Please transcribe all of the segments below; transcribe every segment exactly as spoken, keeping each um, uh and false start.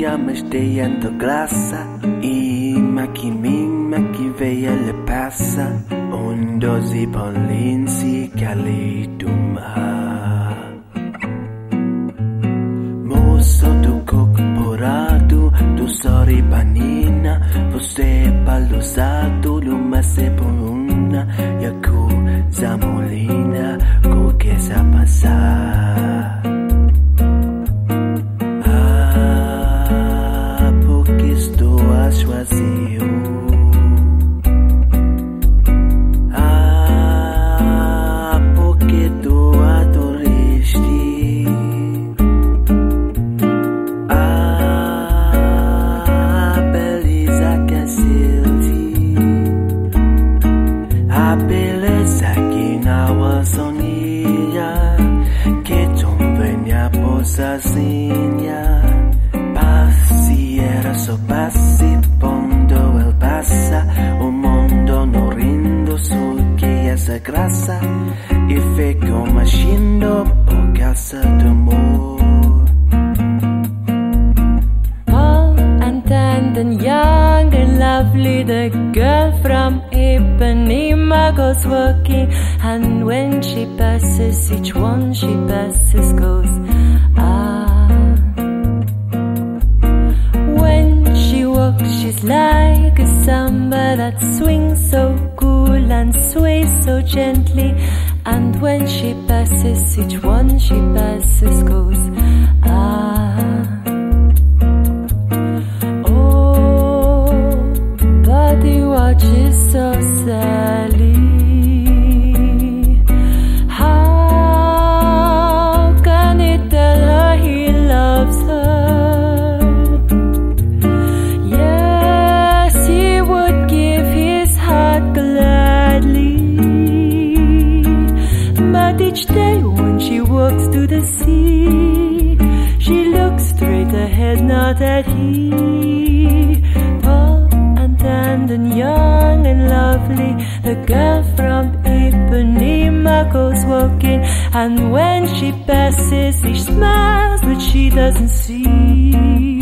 Yendo grasa y maki mi maki veia le passa un dosi polinsi calidumha mosso tu corporado tu sori panina você palusado luma sebuna yaku zamolina ko que sa passar vazio. Ah, porque tu adoreste. Ah, beleza que acerti. A beleza que na sonia que tu venha posazinha. Era só passe pondo el passa o mondo non rindo su che essa graça e fico machino por causa d'amor. Tall and tender, young and lovely, the girl from Ipanema goes walking, and when she passes, each one she passes goes ah. She's like a samba that swings so cool and sways so gently, and when she passes, each one she passes goes ah. Oh, but he watches so sadly. How can he tell her he loves her? Each day when she walks to the sea, she looks straight ahead, not at he. Tall and tender and young and lovely, the girl from Ipanema goes walking, and when she passes, he smiles, but she doesn't see.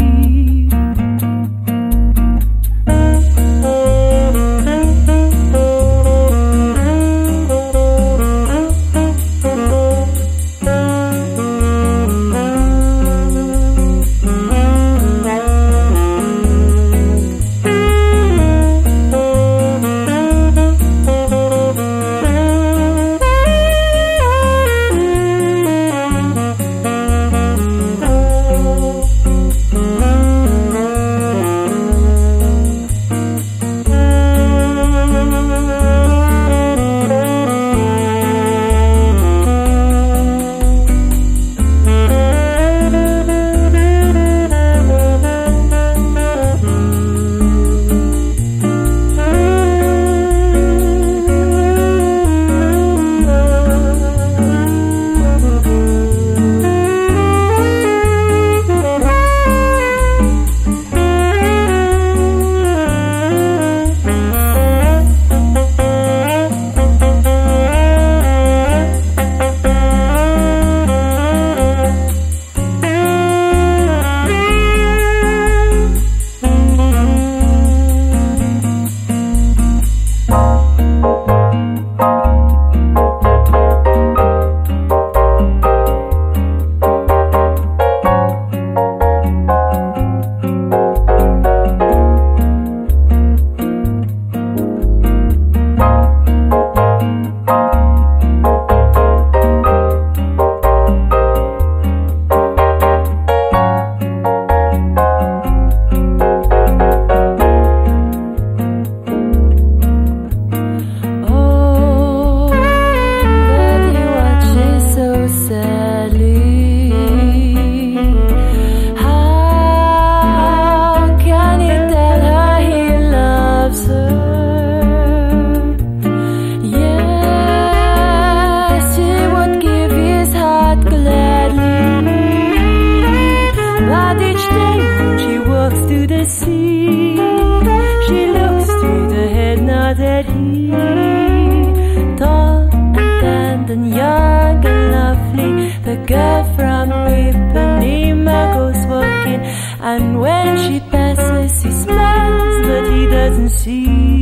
And when she passes, he smiles, but he doesn't see.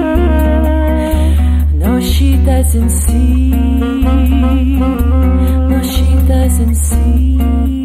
No, she doesn't see. No, she doesn't see.